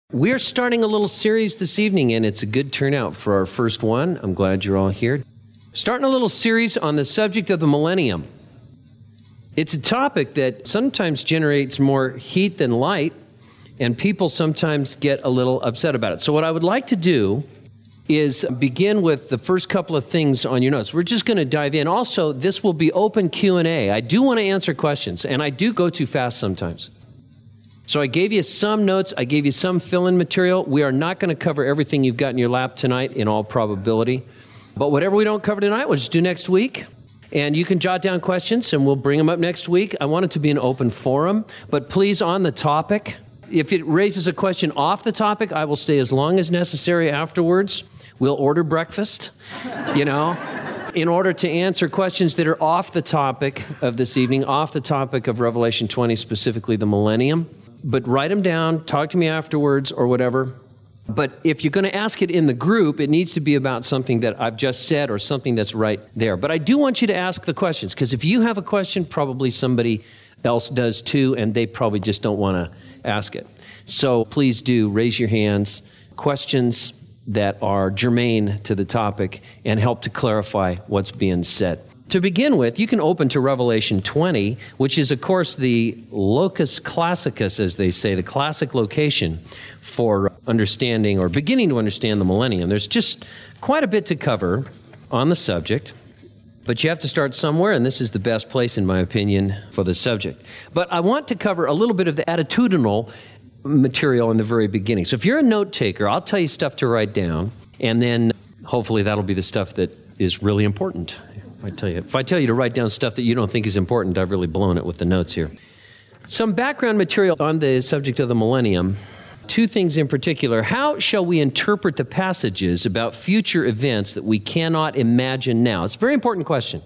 We're starting a little series this evening, and it's a good turnout for our first one. I'm glad you're all here. Starting a little series on the subject of the millennium. It's a topic that sometimes generates more heat than light, and people sometimes get a little upset about it. So what I would like to do is begin with the first couple of things on your notes. We're just going to dive in. Also, this will be open Q&A. I do want to answer questions, and I do go too fast sometimes. So I gave you some notes. I gave you some fill-in material. We are not going to cover everything you've got in your lap tonight in all probability. But whatever we don't cover tonight, we'll just do next week. And you can jot down questions, and we'll bring them up next week. I want it to be an open forum, but please on the topic. If it raises a question off the topic, I will stay as long as necessary afterwards. We'll order breakfast, in order to answer questions that are off the topic of this evening, off the topic of Revelation 20, specifically the millennium. But write them down, talk to me afterwards or whatever. But if you're going to ask it in the group, it needs to be about something that I've just said or something that's right there. But I do want you to ask the questions, because if you have a question, probably somebody else does too, and they probably just don't want to ask it. So please do raise your hands, questions that are germane to the topic and help to clarify what's being said. To begin with, you can open to Revelation 20, which is, of course, the locus classicus, as they say, the classic location for understanding or beginning to understand the millennium. There's just quite a bit to cover on the subject, but you have to start somewhere, and this is the best place, in my opinion, for the subject. But I want to cover a little bit of the attitudinal material in the very beginning. So if you're a note taker, I'll tell you stuff to write down, and then hopefully that'll be the stuff that is really important. If I tell you to write down stuff that you don't think is important, I've really blown it with the notes here. Some background material on the subject of the millennium. Two things in particular. How shall we interpret the passages about future events that we cannot imagine now? It's a very important question.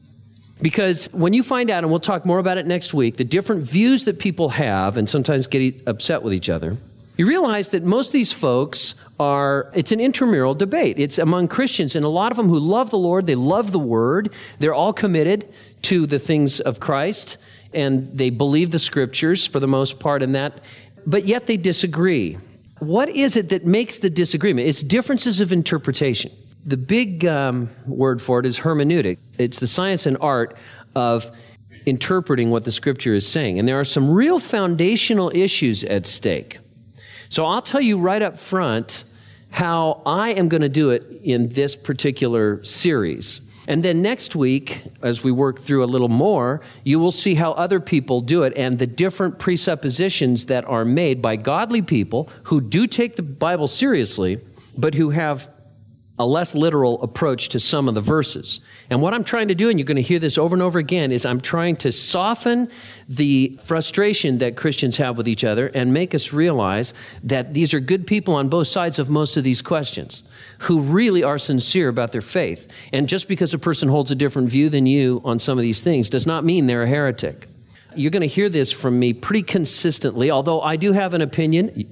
Because when you find out, and we'll talk more about it next week, the different views that people have and sometimes get upset with each other, you realize that most of these folks it's an intramural debate. It's among Christians, and a lot of them who love the Lord, they love the Word, they're all committed to the things of Christ, and they believe the Scriptures for the most part in that, but yet they disagree. What is it that makes the disagreement? It's differences of interpretation. The big word for it is hermeneutic. It's the science and art of interpreting what the Scripture is saying, and there are some real foundational issues at stake. So I'll tell you right up front how I am going to do it in this particular series. And then next week, as we work through a little more, you will see how other people do it and the different presuppositions that are made by godly people who do take the Bible seriously, but who have a less literal approach to some of the verses. And what I'm trying to do, and you're going to hear this over and over again, is I'm trying to soften the frustration that Christians have with each other and make us realize that these are good people on both sides of most of these questions who really are sincere about their faith. And just because a person holds a different view than you on some of these things does not mean they're a heretic. You're going to hear this from me pretty consistently, although I do have an opinion.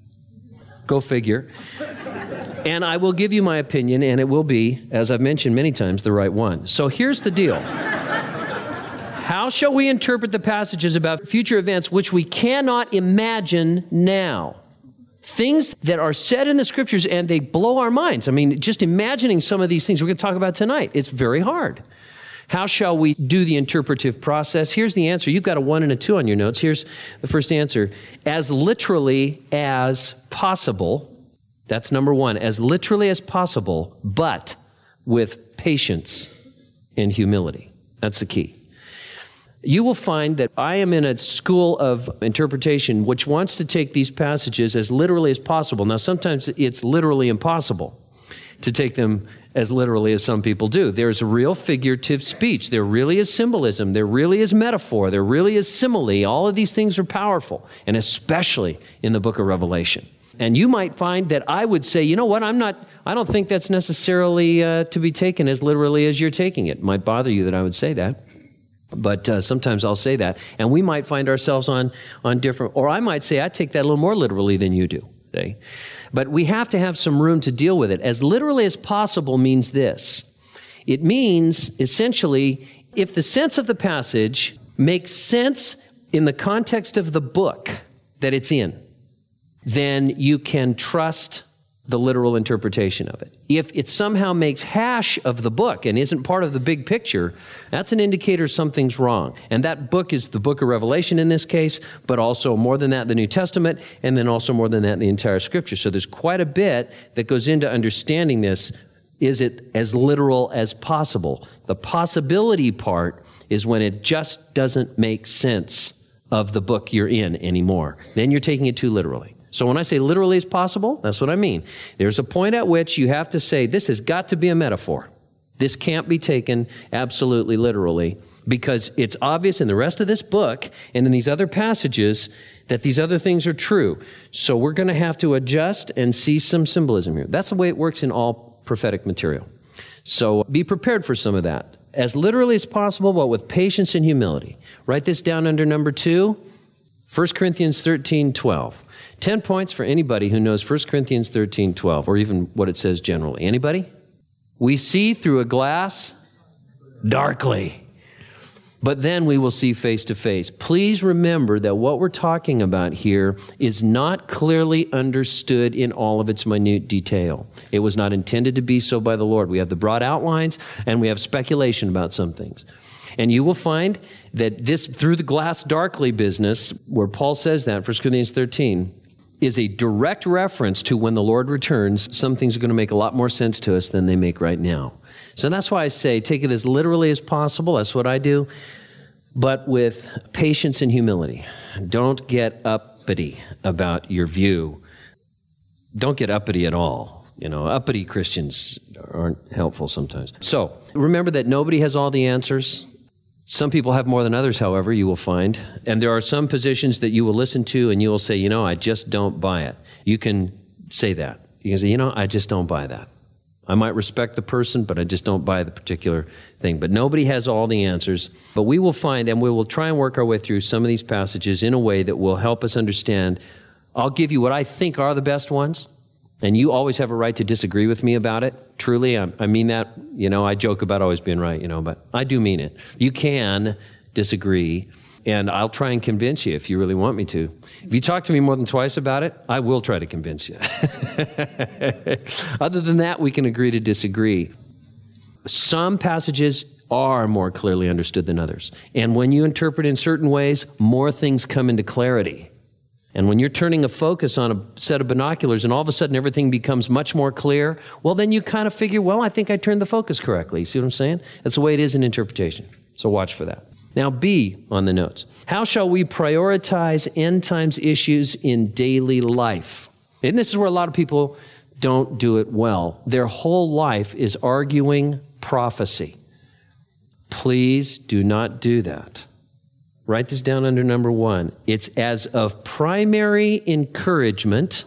Go figure. And I will give you my opinion, and it will be, as I've mentioned many times, the right one. So here's the deal. How shall we interpret the passages about future events which we cannot imagine now? Things that are said in the Scriptures, and they blow our minds. I mean, just imagining some of these things we're going to talk about tonight, it's very hard. How shall we do the interpretive process? Here's the answer. You've got a 1 and a 2 on your notes. Here's the first answer. As literally as possible. That's number 1, as literally as possible, but with patience and humility. That's the key. You will find that I am in a school of interpretation which wants to take these passages as literally as possible. Now, sometimes it's literally impossible to take them as literally as some people do. There's real figurative speech. There really is symbolism. There really is metaphor. There really is simile. All of these things are powerful, and especially in the book of Revelation. And you might find that I would say, you know what, I don't think that's necessarily to be taken as literally as you're taking it. It might bother you that I would say that, but sometimes I'll say that. And we might find ourselves on different, or I might say I take that a little more literally than you do. Okay? But we have to have some room to deal with it. As literally as possible means this. It means, essentially, if the sense of the passage makes sense in the context of the book that it's in, then you can trust the literal interpretation of it. If it somehow makes hash of the book and isn't part of the big picture, that's an indicator something's wrong. And that book is the book of Revelation in this case, but also more than that, the New Testament, and then also more than that, the entire Scripture. So there's quite a bit that goes into understanding this. Is it as literal as possible? The possibility part is when it just doesn't make sense of the book you're in anymore. Then you're taking it too literally. So when I say literally as possible, that's what I mean. There's a point at which you have to say, this has got to be a metaphor. This can't be taken absolutely literally, because it's obvious in the rest of this book and in these other passages that these other things are true. So we're going to have to adjust and see some symbolism here. That's the way it works in all prophetic material. So be prepared for some of that. As literally as possible, but with patience and humility. Write this down under number 2, 1 Corinthians 13:12. 10 points for anybody who knows 1 Corinthians 13:12, or even what it says generally. Anybody? We see through a glass darkly, but then we will see face to face. Please remember that what we're talking about here is not clearly understood in all of its minute detail. It was not intended to be so by the Lord. We have the broad outlines, and we have speculation about some things. And you will find that this through the glass darkly business, where Paul says that, 1 Corinthians 13, is a direct reference to when the Lord returns. Some things are going to make a lot more sense to us than they make right now. So that's why I say take it as literally as possible. That's what I do. But with patience and humility. Don't get uppity about your view. Don't get uppity at all. Uppity Christians aren't helpful sometimes. So remember that nobody has all the answers. Some people have more than others, however, you will find. And there are some positions that you will listen to and you will say, I just don't buy it. You can say that. You can say, I just don't buy that. I might respect the person, but I just don't buy the particular thing. But nobody has all the answers. But we will find, and we will try and work our way through some of these passages in a way that will help us understand. I'll give you what I think are the best ones. And you always have a right to disagree with me about it. Truly, I mean that. I joke about always being right, but I do mean it. You can disagree, and I'll try and convince you if you really want me to. If you talk to me more than twice about it, I will try to convince you. Other than that, we can agree to disagree. Some passages are more clearly understood than others. And when you interpret in certain ways, more things come into clarity. And when you're turning a focus on a set of binoculars and all of a sudden everything becomes much more clear, well, then you kind of figure, I think I turned the focus correctly. You see what I'm saying? That's the way it is in interpretation. So watch for that. Now, B on the notes. How shall we prioritize end times issues in daily life? And this is where a lot of people don't do it well. Their whole life is arguing prophecy. Please do not do that. Write this down under number 1. It's as of primary encouragement,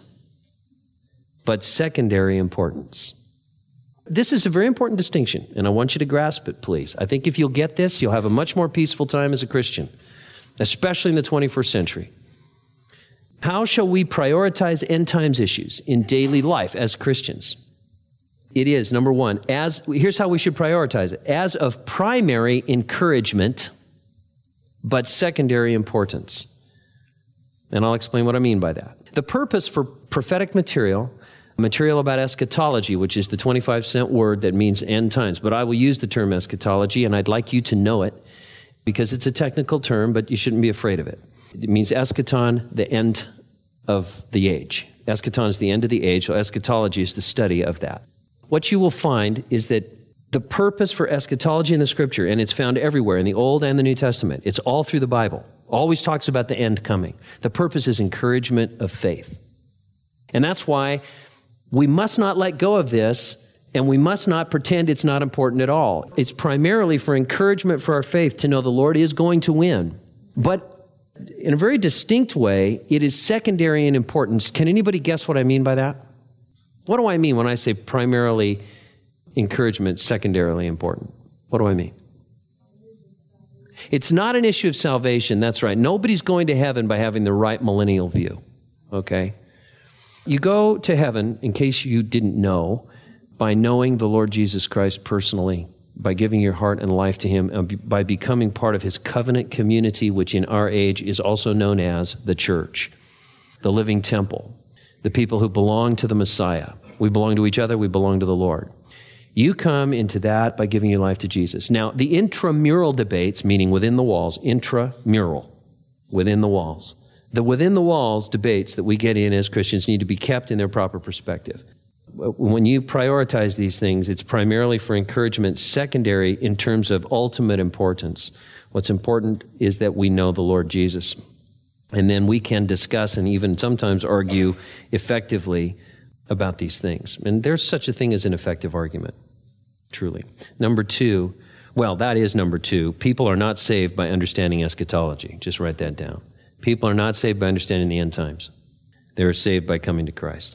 but secondary importance. This is a very important distinction, and I want you to grasp it, please. I think if you'll get this, you'll have a much more peaceful time as a Christian, especially in the 21st century. How shall we prioritize end times issues in daily life as Christians? It is, number 1, here's how we should prioritize it. As of primary encouragement, but secondary importance. And I'll explain what I mean by that. The purpose for prophetic material about eschatology, which is the 25-cent word that means end times, but I will use the term eschatology, and I'd like you to know it because it's a technical term, but you shouldn't be afraid of it. It means eschaton, the end of the age. Eschaton is the end of the age, so eschatology is the study of that. What you will find is that the purpose for eschatology in the Scripture, and it's found everywhere in the Old and the New Testament, it's all through the Bible, always talks about the end coming. The purpose is encouragement of faith. And that's why we must not let go of this, and we must not pretend it's not important at all. It's primarily for encouragement for our faith to know the Lord is going to win. But in a very distinct way, it is secondary in importance. Can anybody guess what I mean by that? What do I mean when I say primarily encouragement, secondarily important? What do I mean? It's not an issue of salvation, that's right. Nobody's going to heaven by having the right millennial view, okay? You go to heaven, in case you didn't know, by knowing the Lord Jesus Christ personally, by giving your heart and life to Him, and by becoming part of His covenant community, which in our age is also known as the church, the living temple. the people who belong to the Messiah. We belong to each other, we belong to the Lord. You come into that by giving your life to Jesus. Now, the intramural debates, meaning within the walls, intramural, within the walls. The within the walls debates that we get in as Christians need to be kept in their proper perspective. When you prioritize these things, it's primarily for encouragement, secondary in terms of ultimate importance. What's important is that we know the Lord Jesus. And then we can discuss and even sometimes argue effectively about these things. And there's such a thing as an effective argument, truly. Number two, well, that is number two. People are not saved by understanding eschatology. Just write that down. People are not saved by understanding the end times. They are saved by coming to Christ.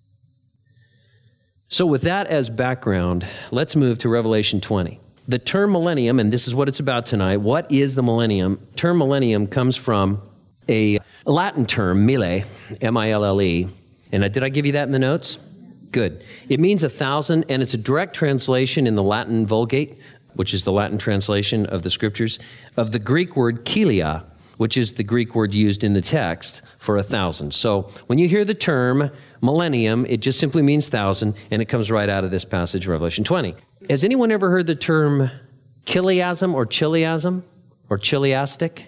So with that as background, let's move to Revelation 20. The term millennium, and this is what it's about tonight. What is the millennium? Term millennium comes from a Latin term, mille, M-I-L-L-E. And did I give you that in the notes? Good. It means 1,000, and it's a direct translation in the Latin Vulgate, which is the Latin translation of the Scriptures, of the Greek word kilia, which is the Greek word used in the text for 1,000. So when you hear the term millennium, it just simply means 1,000, and it comes right out of this passage, Revelation 20. Has anyone ever heard the term chiliasm or chiliasm or chiliastic?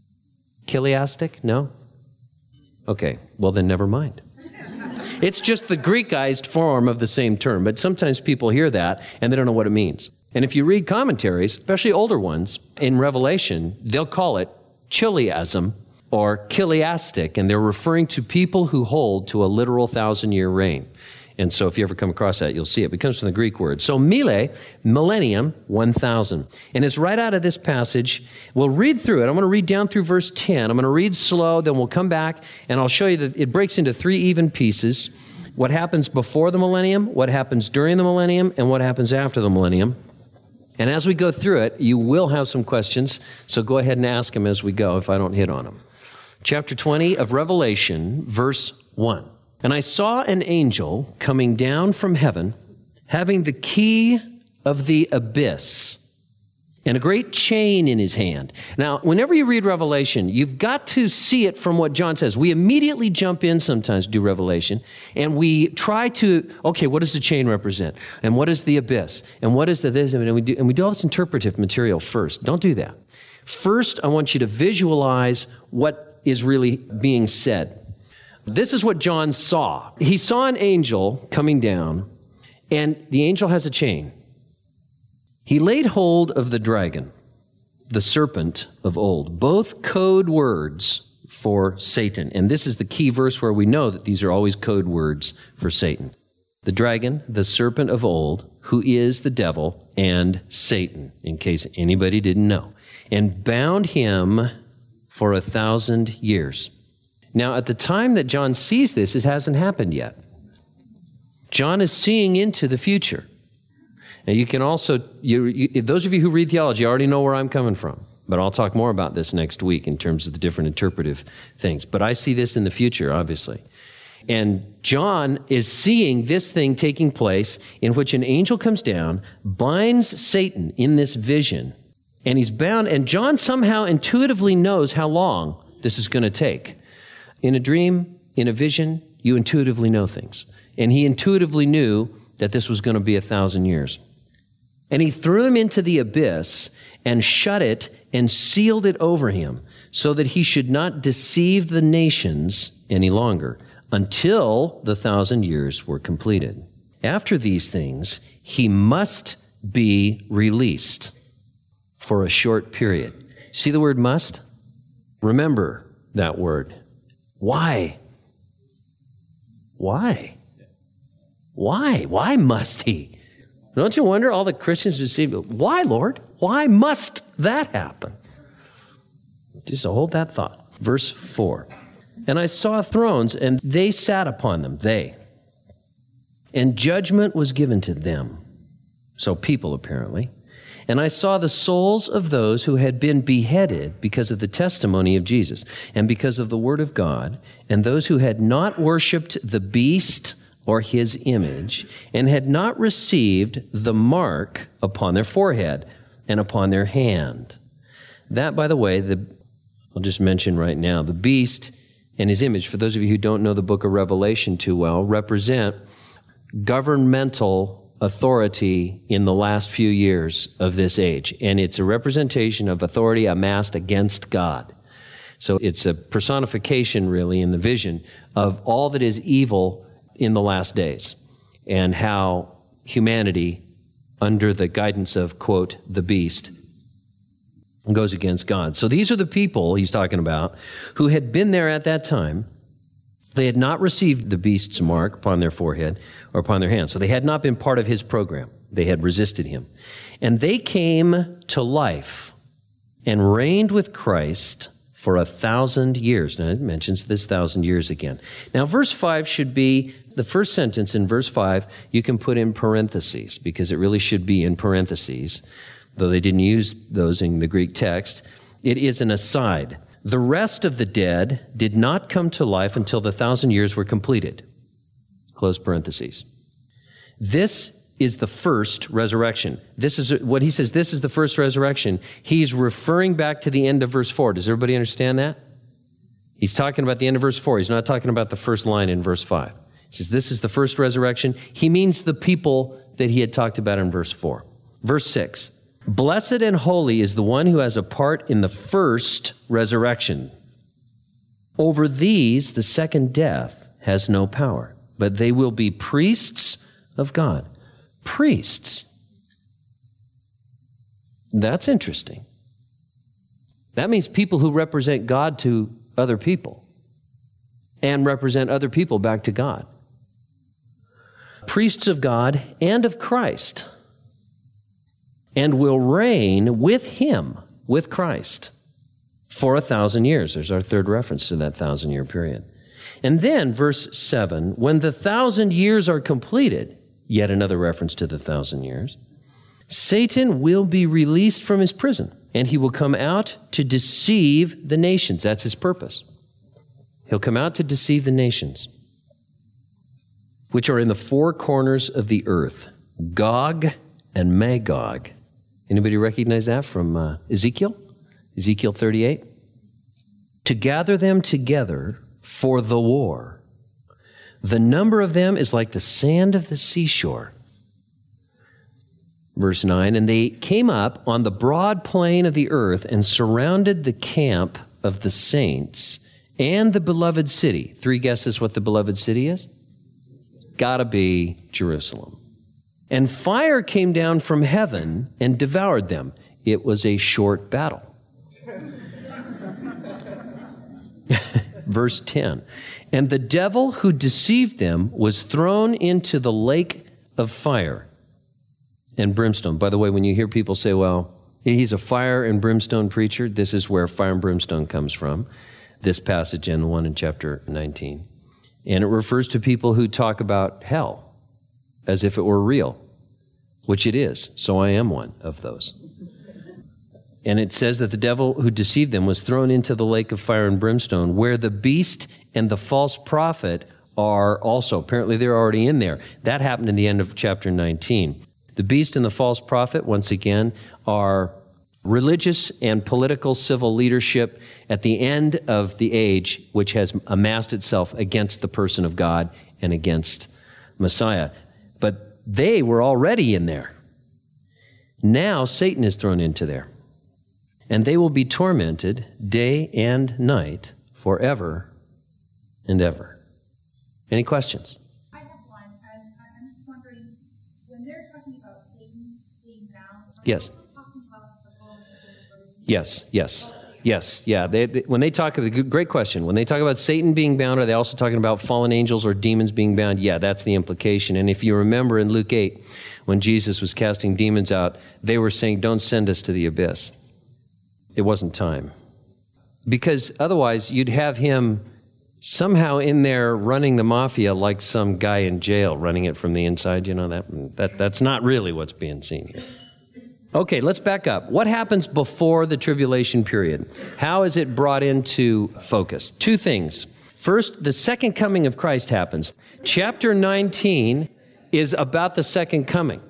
Chiliastic? No? Okay, well then never mind. It's just the Greekized form of the same term, but sometimes people hear that and they don't know what it means. And if you read commentaries, especially older ones, in Revelation, they'll call it chiliasm or chiliastic, and they're referring to people who hold to a literal 1,000-year reign. And so if you ever come across that, you'll see it. It comes from the Greek word. So mille, millennium, 1,000. And it's right out of this passage. We'll read through it. I'm going to read down through verse 10. I'm going to read slow, then we'll come back, and I'll show you that it breaks into 3 even pieces. What happens before the millennium, what happens during the millennium, and what happens after the millennium. And as we go through it, you will have some questions, so go ahead and ask them as we go if I don't hit on them. Chapter 20 of Revelation, verse 1. And I saw an angel coming down from heaven, having the key of the abyss and a great chain in his hand. Now, whenever you read Revelation, you've got to see it from what John says. We immediately jump in sometimes to do Revelation, and we try to, okay, what does the chain represent? And what is the abyss? And what is the this? And we do all this interpretive material first. Don't do that. First, I want you to visualize what is really being said. This is what John saw. He saw an angel coming down, and the angel has a chain. He laid hold of the dragon, the serpent of old, both code words for Satan. And this is the key verse where we know that these are always code words for Satan. The dragon, the serpent of old, who is the devil and Satan, in case anybody didn't know, and bound him for 1,000 years. Now, at the time that John sees this, it hasn't happened yet. John is seeing into the future. And you can also, those of you who read theology already know where I'm coming from, but I'll talk more about this next week in terms of the different interpretive things. But I see this in the future, obviously. And John is seeing this thing taking place in which an angel comes down, binds Satan in this vision, and he's bound, and John somehow intuitively knows how long this is going to take. In a dream, in a vision, you intuitively know things. And he intuitively knew that this was going to be 1,000 years. And he threw him into the abyss and shut it and sealed it over him so that he should not deceive the nations any longer until the 1,000 years were completed. After these things, he must be released for a short period. See the word must? Remember that word. Why? Why? Why? Why must he? Don't you wonder all the Christians receive, why, Lord? Why must that happen? Just hold that thought. Verse 4. And I saw thrones, and they sat upon them, they. And judgment was given to them. So people, apparently. And I saw the souls of those who had been beheaded because of the testimony of Jesus and because of the word of God, and those who had not worshiped the beast or his image, and had not received the mark upon their forehead and upon their hand. That, by the way, I'll just mention right now, the beast and his image, for those of you who don't know the book of Revelation too well, represent governmental authority in the last few years of this age. And it's a representation of authority amassed against God. So it's a personification, really, in the vision of all that is evil in the last days and how humanity, under the guidance of, quote, the beast, goes against God. So these are the people he's talking about who had been there at that time. They had not received the beast's mark upon their forehead or upon their hand. So they had not been part of his program. They had resisted him. And they came to life and reigned with Christ for 1,000 years. Now, it mentions this 1,000 years again. Now, verse 5 should be, the first sentence in verse 5, you can put in parentheses, because it really should be in parentheses, though they didn't use those in the Greek text. It is an aside. The rest of the dead did not come to life until the 1,000 years were completed. Close parentheses. This is the first resurrection. This is what he says, this is the first resurrection. He's referring back to the end of verse 4. Does everybody understand that? He's talking about the end of verse 4. He's not talking about the first line in verse 5. He says, this is the first resurrection. He means the people that he had talked about in verse 4. Verse 6, blessed and holy is the one who has a part in the first resurrection. Over these, the second death has no power, but they will be priests of God. Priests. That's interesting. That means people who represent God to other people and represent other people back to God. Priests of God and of Christ, and will reign with him, with Christ, for 1,000 years. There's our third reference to that 1,000-year period. And then, verse 7, when the 1,000 years are completed, yet another reference to the 1,000 years, Satan will be released from his prison, and he will come out to deceive the nations. That's his purpose. He'll come out to deceive the nations, which are in the four corners of the earth, Gog and Magog. Anybody recognize that from Ezekiel? Ezekiel 38? To gather them together for the war. The number of them is like the sand of the seashore. Verse 9, and they came up on the broad plain of the earth and surrounded the camp of the saints and the beloved city. Three guesses what the beloved city is? Gotta be Jerusalem. And fire came down from heaven and devoured them. It was a short battle. Verse 10, and the devil who deceived them was thrown into the lake of fire and brimstone. By the way, when you hear people say, well, he's a fire and brimstone preacher, this is where fire and brimstone comes from, this passage and the one in chapter 19. And it refers to people who talk about hell as if it were real, which it is. So I am one of those. And it says that the devil who deceived them was thrown into the lake of fire and brimstone, where the beast and the false prophet are also. Apparently they're already in there. That happened in the end of chapter 19. The beast and the false prophet, once again, are religious and political civil leadership at the end of the age, which has amassed itself against the person of God and against Messiah. But they were already in there. Now Satan is thrown into there. And they will be tormented day and night forever and ever. Any questions? I have one. I'm just wondering, when they're talking about Satan being bound, yes. Are they also talking about the world? Yes. Yeah. When they talk, great question. When they talk about Satan being bound, are they also talking about fallen angels or demons being bound? Yeah, that's the implication. And if you remember in Luke 8, when Jesus was casting demons out, they were saying, don't send us to the abyss. It wasn't time. Because otherwise you'd have him somehow in there running the mafia like some guy in jail running it from the inside. You know, that's not really what's being seen here. Okay, let's back up. What happens before the tribulation period? How is it brought into focus? Two things. First, the second coming of Christ happens. Chapter 19 is about the second coming.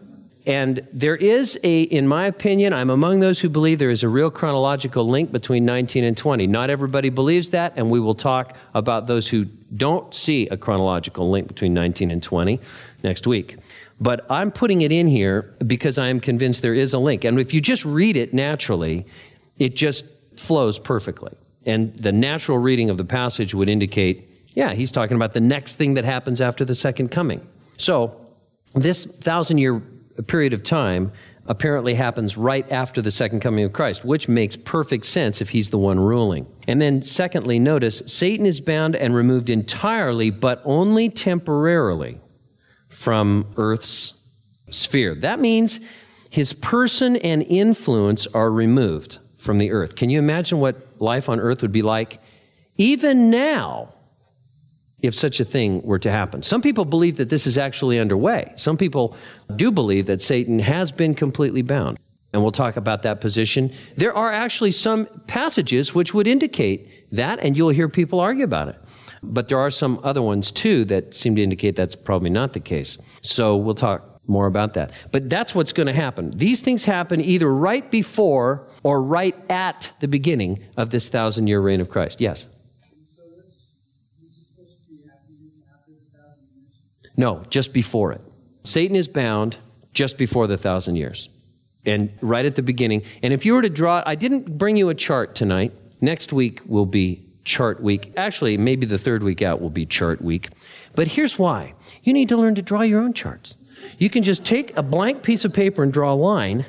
And there is in my opinion, I'm among those who believe there is a real chronological link between 19 and 20. Not everybody believes that, and we will talk about those who don't see a chronological link between 19 and 20 next week. But I'm putting it in here because I am convinced there is a link. And if you just read it naturally, it just flows perfectly. And the natural reading of the passage would indicate, yeah, he's talking about the next thing that happens after the second coming. So this 1,000-year period of time apparently happens right after the second coming of Christ, which makes perfect sense if he's the one ruling. And then secondly, notice, Satan is bound and removed entirely, but only temporarily from Earth's sphere. That means his person and influence are removed from the earth. Can you imagine what life on earth would be like even now if such a thing were to happen? Some people believe that this is actually underway. Some people do believe that Satan has been completely bound. And we'll talk about that position. There are actually some passages which would indicate that, and you'll hear people argue about it. But there are some other ones, too, that seem to indicate that's probably not the case. So we'll talk more about that. But that's what's going to happen. These things happen either right before or right at the beginning of this 1,000-year reign of Christ. Yes? So this is supposed to be happening after the 1,000 years? No, just before it. Satan is bound just before the 1,000 years. And right at the beginning. And if you were to draw, I didn't bring you a chart tonight. Next week will be chart week. Actually, maybe the third week out will be chart week. But here's why. You need to learn to draw your own charts. You can just take a blank piece of paper and draw a line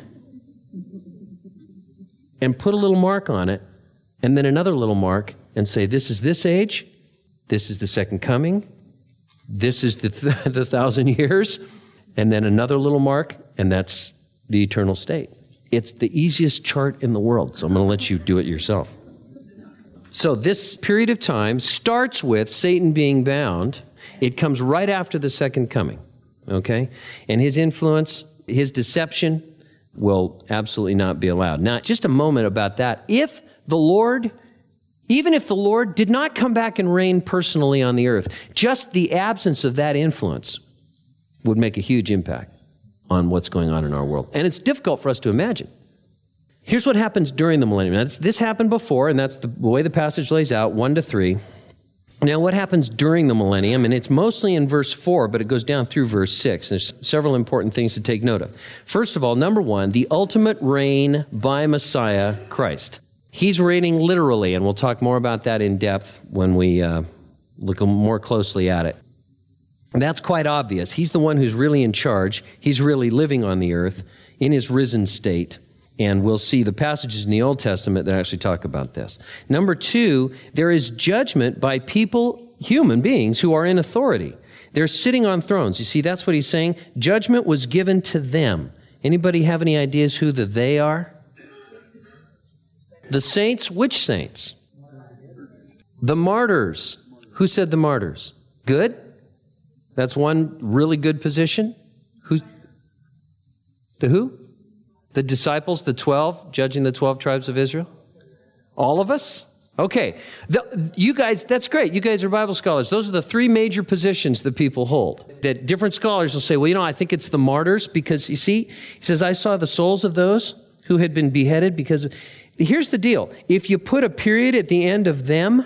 and put a little mark on it, and then another little mark, and say, this is this age, this is the second coming, this is the 1,000 years, and then another little mark, and that's the eternal state. It's the easiest chart in the world, so I'm going to let you do it yourself. So this period of time starts with Satan being bound. It comes right after the second coming, okay? And his influence, his deception will absolutely not be allowed. Now, just a moment about that. Even if the Lord did not come back and reign personally on the earth, just the absence of that influence would make a huge impact on what's going on in our world. And it's difficult for us to imagine. Here's what happens during the millennium. Now, this happened before, and that's the way the passage lays out, 1-3. Now, what happens during the millennium? And it's mostly in verse 4, but it goes down through verse 6. There's several important things to take note of. First of all, number one, the ultimate reign by Messiah, Christ. He's reigning literally, and we'll talk more about that in depth when we look more closely at it. And that's quite obvious. He's the one who's really in charge. He's really living on the earth in his risen state. And we'll see the passages in the Old Testament that actually talk about this. Number two, there is judgment by people, human beings, who are in authority. They're sitting on thrones. You see, that's what he's saying. Judgment was given to them. Anybody have any ideas who the they are? The saints. Which saints? The martyrs. Who said the martyrs? Good? That's one really good position. The who? The disciples, the 12, judging the 12 tribes of Israel? All of us? Okay. You guys, that's great. You guys are Bible scholars. Those are the three major positions that people hold. That different scholars will say, well, I think it's the martyrs because, you see, he says, I saw the souls of those who had been beheaded because of... Here's the deal. If you put a period at the end of them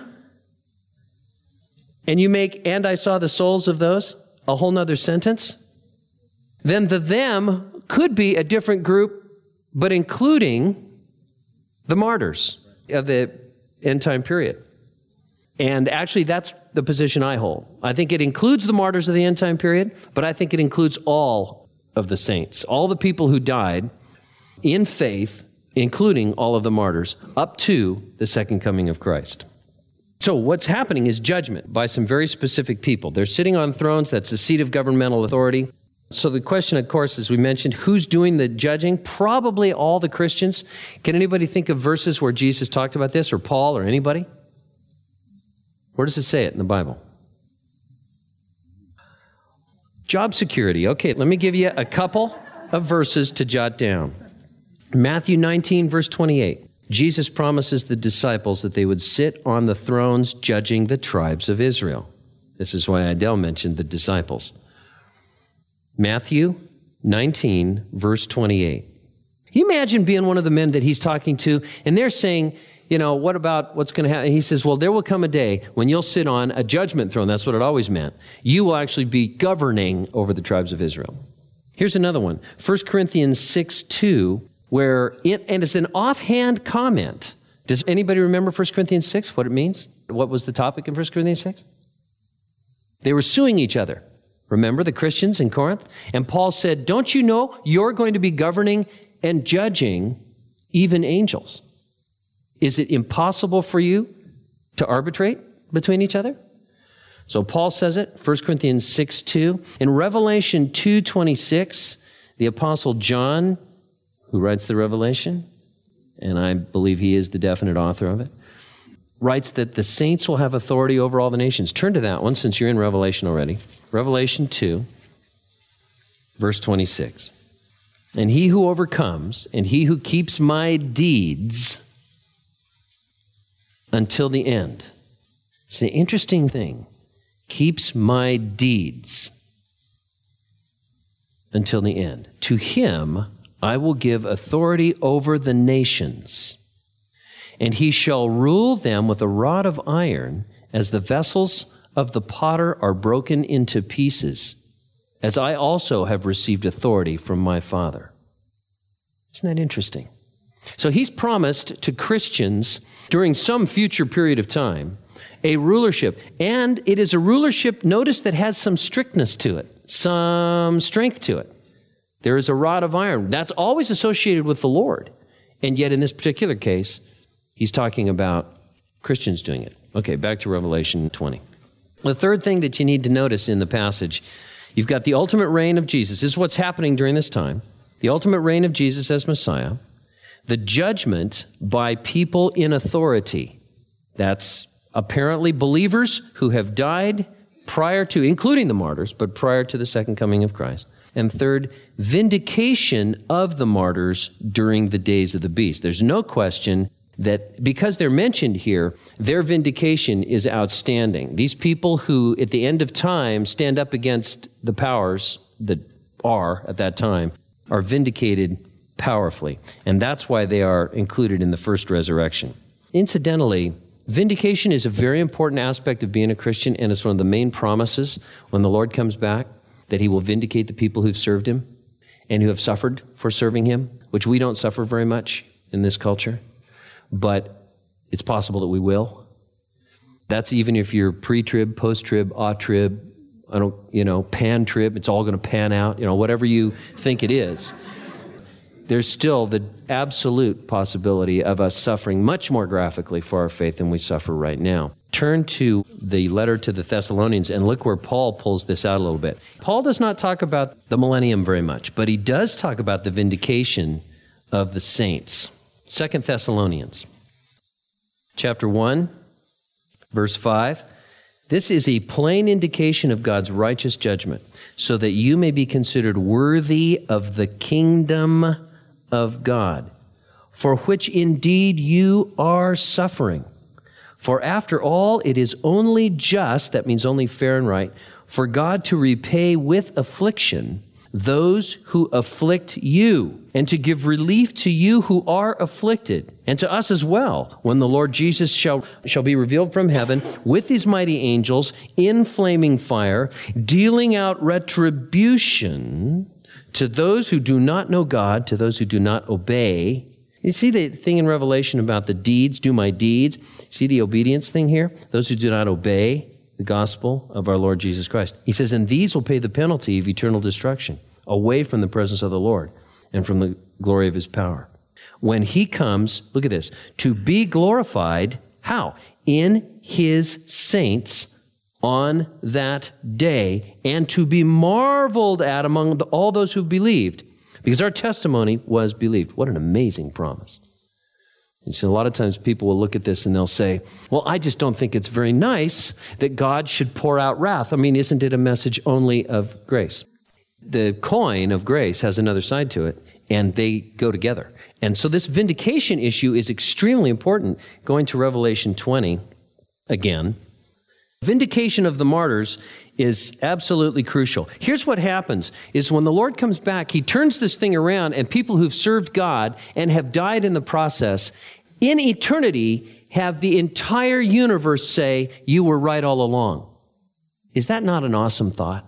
and you make, and I saw the souls of those, a whole nother sentence, then the them could be a different group, but including the martyrs of the end time period. And actually, that's the position I hold. I think it includes the martyrs of the end time period, but I think it includes all of the saints, all the people who died in faith, including all of the martyrs, up to the second coming of Christ. So what's happening is judgment by some very specific people. They're sitting on thrones. That's the seat of governmental authority. So the question, of course, as we mentioned, who's doing the judging? Probably all the Christians. Can anybody think of verses where Jesus talked about this, or Paul, or anybody? Where does it say it in the Bible? Job security. Okay, let me give you a couple of verses to jot down. Matthew 19, verse 28. Jesus promises the disciples that they would sit on the thrones judging the tribes of Israel. This is why Adele mentioned the disciples. Matthew 19, verse 28. Can you imagine being one of the men that he's talking to, and they're saying, what about what's going to happen? And he says, well, there will come a day when you'll sit on a judgment throne. That's what it always meant. You will actually be governing over the tribes of Israel. Here's another one, 1 Corinthians 6:2, and it's an offhand comment. Does anybody remember 1 Corinthians 6, what it means? What was the topic in 1 Corinthians 6? They were suing each other. Remember the Christians in Corinth? And Paul said, don't you know you're going to be governing and judging even angels? Is it impossible for you to arbitrate between each other? So Paul says it, 1 Corinthians 6:2. In Revelation 2:26, the Apostle John, who writes the Revelation, and I believe he is the definite author of it, writes that the saints will have authority over all the nations. Turn to that one since you're in Revelation already. Revelation 2, verse 26. And he who overcomes, and he who keeps my deeds until the end. It's an interesting thing. Keeps my deeds until the end. To him I will give authority over the nations, and he shall rule them with a rod of iron, as the vessels of the potter are broken into pieces, as I also have received authority from my Father. Isn't that interesting? So he's promised to Christians during some future period of time a rulership, and it is a rulership, notice, that has some strictness to it, some strength to it. There is a rod of iron. That's always associated with the Lord, and yet in this particular case, he's talking about Christians doing it. Okay, back to Revelation 20. The third thing that you need to notice in the passage, you've got the ultimate reign of Jesus. This is what's happening during this time. The ultimate reign of Jesus as Messiah. The judgment by people in authority. That's apparently believers who have died prior to, including the martyrs, but prior to the second coming of Christ. And third, vindication of the martyrs during the days of the beast. There's no question that because they're mentioned here, their vindication is outstanding. These people who, at the end of time, stand up against the powers that are, at that time, are vindicated powerfully. And that's why they are included in the first resurrection. Incidentally, vindication is a very important aspect of being a Christian, and it's one of the main promises when the Lord comes back, that he will vindicate the people who've served him and who have suffered for serving him, which we don't suffer very much in this culture. But it's possible that we will. That's even if you're pre-trib, post-trib, a-trib, pan-trib, it's all going to pan out, whatever you think it is. There's still the absolute possibility of us suffering much more graphically for our faith than we suffer right now. Turn to the letter to the Thessalonians and look where Paul pulls this out a little bit. Paul does not talk about the millennium very much, but he does talk about the vindication of the saints. 2 Thessalonians, chapter 1, verse 5. This is a plain indication of God's righteous judgment, so that you may be considered worthy of the kingdom of God, for which indeed you are suffering. For after all, it is only just, that means only fair and right, for God to repay with affliction those who afflict you, and to give relief to you who are afflicted, and to us as well, when the Lord Jesus shall be revealed from heaven with his mighty angels in flaming fire, dealing out retribution to those who do not know God, to those who do not obey. You see the thing in Revelation about the deeds, do my deeds? See the obedience thing here? Those who do not obey the gospel of our Lord Jesus Christ. He says, and these will pay the penalty of eternal destruction, away from the presence of the Lord and from the glory of his power. When he comes, look at this, to be glorified, how? In his saints on that day, and to be marveled at among all those who've believed, because our testimony was believed. What an amazing promise. And so a lot of times people will look at this and they'll say, well, I just don't think it's very nice that God should pour out wrath. I mean, isn't it a message only of grace? The coin of grace has another side to it, and they go together. And so this vindication issue is extremely important. Going to Revelation 20 again, Vindication of the martyrs is absolutely crucial. Here's what happens is when the Lord comes back, he turns this thing around, and people who've served God and have died in the process, in eternity, have the entire universe say, you were right all along. Is that not an awesome thought?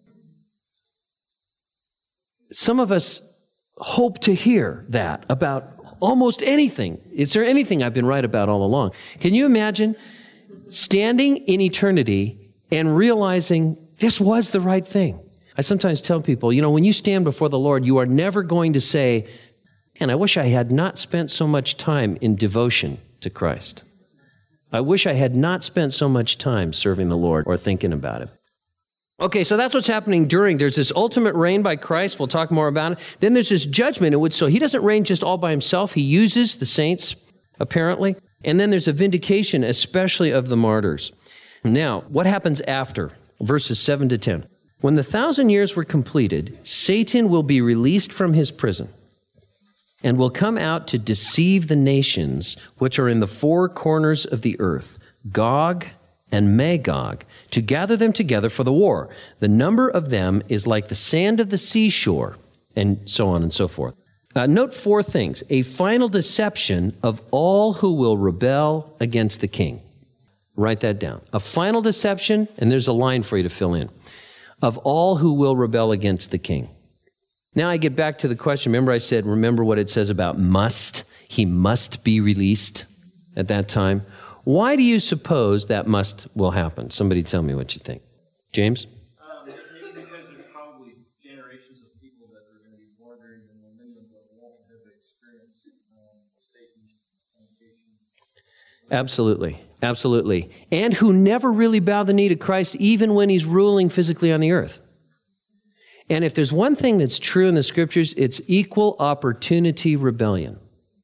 Some of us hope to hear that about almost anything. Is there anything I've been right about all along? Can you imagine standing in eternity and realizing this was the right thing? I sometimes tell people, when you stand before the Lord, you are never going to say, and I wish I had not spent so much time in devotion to Christ. I wish I had not spent so much time serving the Lord or thinking about Him. Okay, so that's what's happening during. There's this ultimate reign by Christ. We'll talk more about it. Then there's this judgment in which, so he doesn't reign just all by himself. He uses the saints, apparently. And then there's a vindication, especially of the martyrs. Now, what happens after? Verses 7 to 10. When the 1,000 years were completed, Satan will be released from his prison and will come out to deceive the nations which are in the four corners of the earth, Gog and Magog, to gather them together for the war. The number of them is like the sand of the seashore, and so on and so forth. Note four things. A final deception of all who will rebel against the king. Write that down. A final deception, and there's a line for you to fill in, of all who will rebel against the king. Now I get back to the question. Remember I said, remember what it says about must? He must be released at that time. Why do you suppose that will happen? Somebody tell me what you think. James? Maybe because there's probably generations of people that are going to be born during the millennium that won't have experienced Satan's temptation. Absolutely. Absolutely. And who never really bow the knee to Christ even when he's ruling physically on the earth. And if there's one thing that's true in the scriptures, it's equal opportunity rebellion.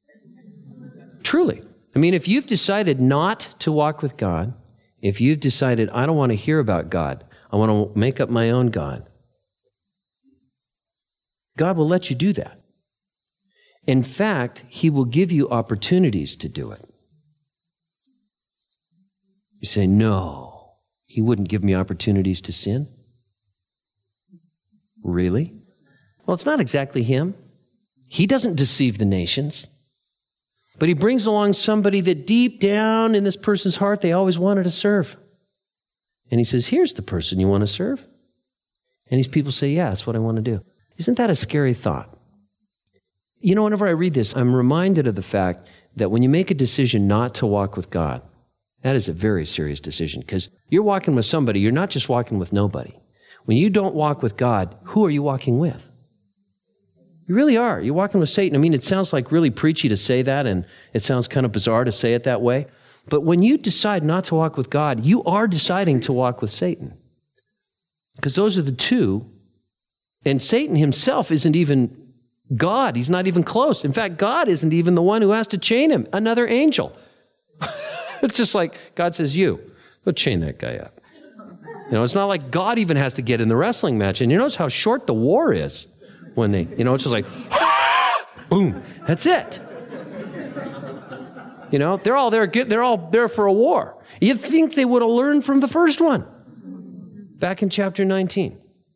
Truly. I mean, if you've decided not to walk with God, if you've decided, I don't want to hear about God, I want to make up my own God, God will let you do that. In fact, he will give you opportunities to do it. You say, no, he wouldn't give me opportunities to sin? Really? Well, it's not exactly him. He doesn't deceive the nations. But he brings along somebody that deep down in this person's heart, they always wanted to serve. And he says, here's the person you want to serve. And these people say, yeah, that's what I want to do. Isn't that a scary thought? Whenever I read this, I'm reminded of the fact that when you make a decision not to walk with God, that is a very serious decision, because you're walking with somebody, you're not just walking with nobody. When you don't walk with God, who are you walking with? You really are. You're walking with Satan. I mean, it sounds like really preachy to say that, and it sounds kind of bizarre to say it that way. But when you decide not to walk with God, you are deciding to walk with Satan. Because those are the two. And Satan himself isn't even God. He's not even close. In fact, God isn't even the one who has to chain him. Another angel. It's just like God says, you, go chain that guy up. It's not like God even has to get in the wrestling match. And you notice how short the war is. When they, it's just like, boom, that's it. They're all there for a war. You'd think they would have learned from the first one. Back in chapter 19.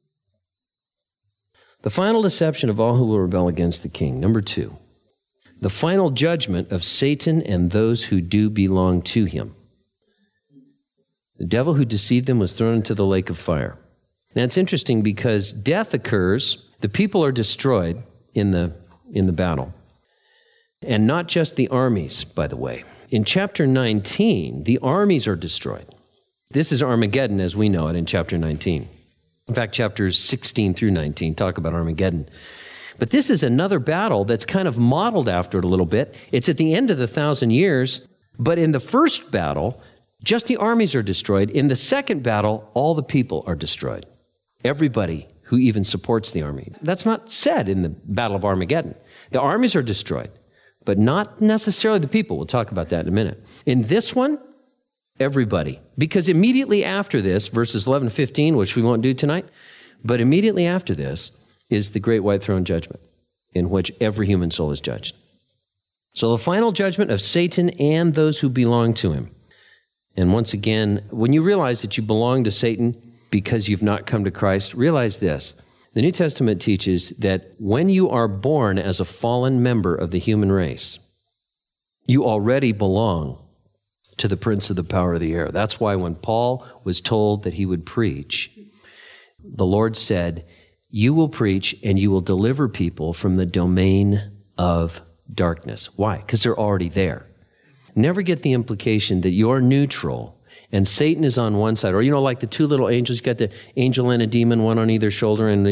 The final deception of all who will rebel against the king. Number 2, the final judgment of Satan and those who do belong to him. The devil who deceived them was thrown into the lake of fire. Now it's interesting because death occurs. The people are destroyed in the battle. And not just the armies, by the way. In chapter 19, the armies are destroyed. This is Armageddon as we know it in chapter 19. In fact, chapters 16 through 19 talk about Armageddon. But this is another battle that's kind of modeled after it a little bit. It's at the end of the 1,000 years, but in the first battle, just the armies are destroyed. In the second battle, all the people are destroyed. Everybody who even supports the army. That's not said in the Battle of Armageddon. The armies are destroyed, but not necessarily the people. We'll talk about that in a minute. In this one, everybody. Because immediately after this, verses 11 to 15, which we won't do tonight, but immediately after this is the great white throne judgment, in which every human soul is judged. So the final judgment of Satan and those who belong to him. And once again, when you realize that you belong to Satan because you've not come to Christ, realize this. The New Testament teaches that when you are born as a fallen member of the human race, you already belong to the prince of the power of the air. That's why when Paul was told that he would preach, the Lord said, you will preach and you will deliver people from the domain of darkness. Why? Because they're already there. Never get the implication that you're neutral and Satan is on one side, or like the two little angels, you got the angel and a demon, one on either shoulder, and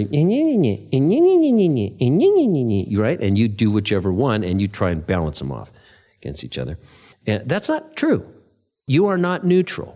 right? And you do whichever one, and you try and balance them off against each other. And that's not true. You are not neutral.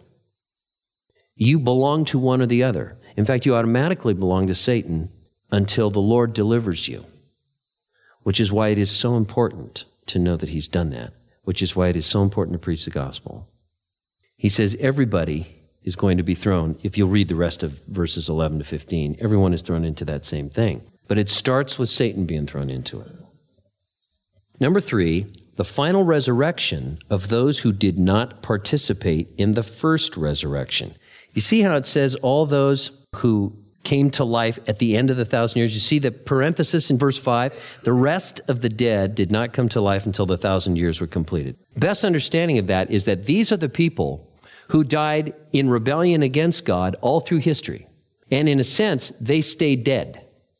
You belong to one or the other. In fact, you automatically belong to Satan until the Lord delivers you, which is why it is so important to know that he's done that, which is why it is so important to preach the gospel. He says everybody is going to be thrown, if you'll read the rest of verses 11 to 15, everyone is thrown into that same thing. But it starts with Satan being thrown into it. Number 3, the final resurrection of those who did not participate in the first resurrection. You see how it says all those who came to life at the end of the 1,000 years? You see the parenthesis in verse 5? The rest of the dead did not come to life until the 1,000 years were completed. Best understanding of that is that these are the people who died in rebellion against God all through history. And in a sense, they stayed dead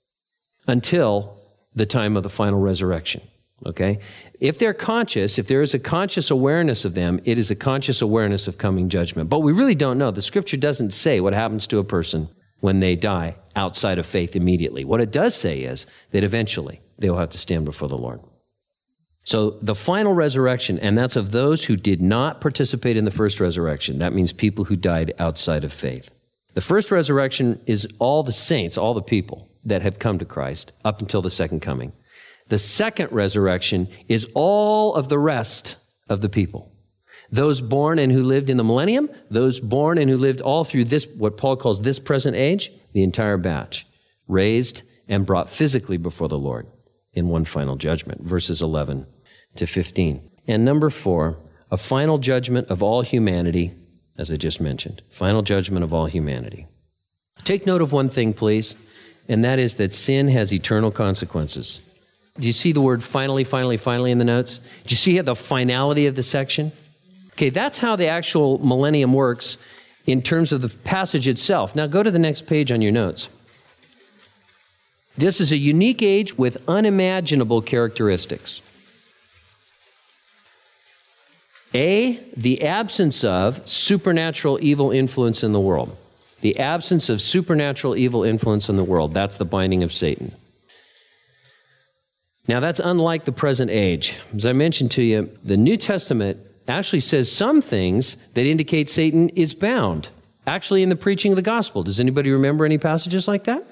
until the time of the final resurrection, okay? If they're conscious, if there is a conscious awareness of them, it is a conscious awareness of coming judgment. But we really don't know. The Scripture doesn't say what happens to a person when they die outside of faith immediately. What it does say is that eventually they will have to stand before the Lord. So the final resurrection, and that's of those who did not participate in the first resurrection. That means people who died outside of faith. The first resurrection is all the saints, all the people that have come to Christ up until the second coming. The second resurrection is all of the rest of the people. Those born and who lived in the millennium, those born and who lived all through this, what Paul calls this present age, the entire batch, raised and brought physically before the Lord in one final judgment, verses 11 to 15. And number 4, a final judgment of all humanity, as I just mentioned, final judgment of all humanity. Take note of one thing, please, and that is that sin has eternal consequences. Do you see the word finally, finally, finally in the notes? Do you see the finality of the section? Okay, that's how the actual millennium works in terms of the passage itself. Now go to the next page on your notes. This is a unique age with unimaginable characteristics. A, the absence of supernatural evil influence in the world. The absence of supernatural evil influence in the world. That's the binding of Satan. Now, that's unlike the present age. As I mentioned to you, the New Testament actually says some things that indicate Satan is bound, actually in the preaching of the gospel. Does anybody remember any passages like that?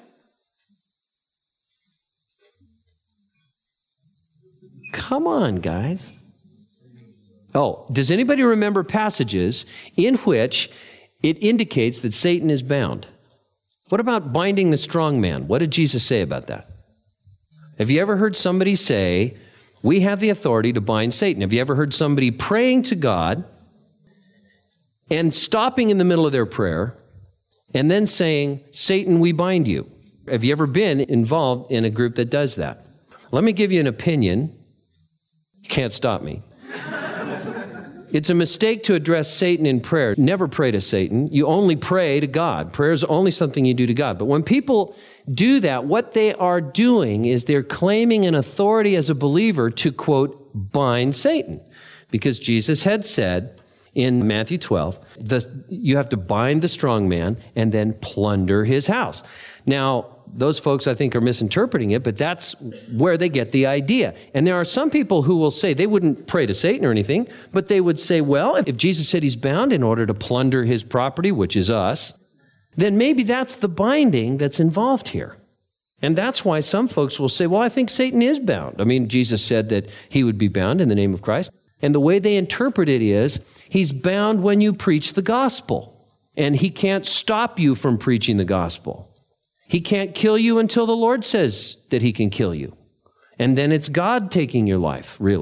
Come on, guys. Oh, does anybody remember passages in which it indicates that Satan is bound? What about binding the strong man? What did Jesus say about that? Have you ever heard somebody say, we have the authority to bind Satan? Have you ever heard somebody praying to God and stopping in the middle of their prayer and then saying, Satan, we bind you? Have you ever been involved in a group that does that? Let me give you an opinion. You can't stop me. It's a mistake to address Satan in prayer. Never pray to Satan. You only pray to God. Prayer is only something you do to God. But when people do that, what they are doing is they're claiming an authority as a believer to, quote, bind Satan. Because Jesus had said in Matthew 12, you have to bind the strong man and then plunder his house. Now, those folks, I think, are misinterpreting it, but that's where they get the idea. And there are some people who will say, they wouldn't pray to Satan or anything, but they would say, well, if Jesus said he's bound in order to plunder his property, which is us, then maybe that's the binding that's involved here. And that's why some folks will say, well, I think Satan is bound. I mean, Jesus said that he would be bound in the name of Christ. And the way they interpret it is, he's bound when you preach the gospel, and he can't stop you from preaching the gospel. He can't kill you until the Lord says that he can kill you. And then it's God taking your life, really.